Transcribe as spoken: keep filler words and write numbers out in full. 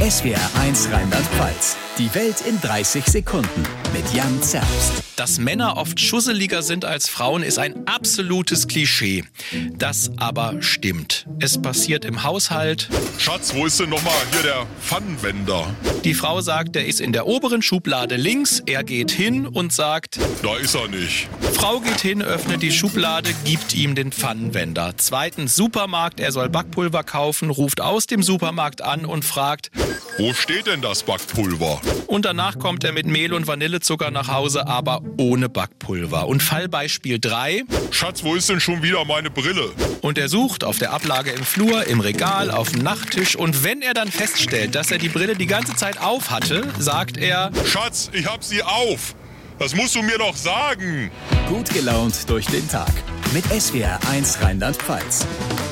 S W R eins Rheinland-Pfalz. Die Welt in dreißig Sekunden mit Jan Zerbst. Dass Männer oft schusseliger sind als Frauen, ist ein absolutes Klischee. Das aber stimmt. Es passiert im Haushalt. Schatz, wo ist denn nochmal hier der Pfannenwender? Die Frau sagt, er ist in der oberen Schublade links. Er geht hin und sagt, Da ist er nicht. Frau geht hin, öffnet die Schublade, gibt ihm den Pfannenwender. Zweitens Supermarkt, er soll Backpulver kaufen, ruft aus dem Supermarkt an und fragt, Wo steht denn das Backpulver? und danach kommt er mit Mehl und Vanillezucker nach Hause, aber ohne Backpulver. Und Fallbeispiel drei. Schatz, wo ist denn schon wieder meine Brille? Und er sucht auf der Ablage im Flur, im Regal, auf dem Nachttisch. Und wenn er dann feststellt, dass er die Brille die ganze Zeit auf hatte, sagt er, Schatz, ich hab sie auf. Das musst du mir doch sagen. Gut gelaunt durch den Tag mit S W R eins Rheinland-Pfalz.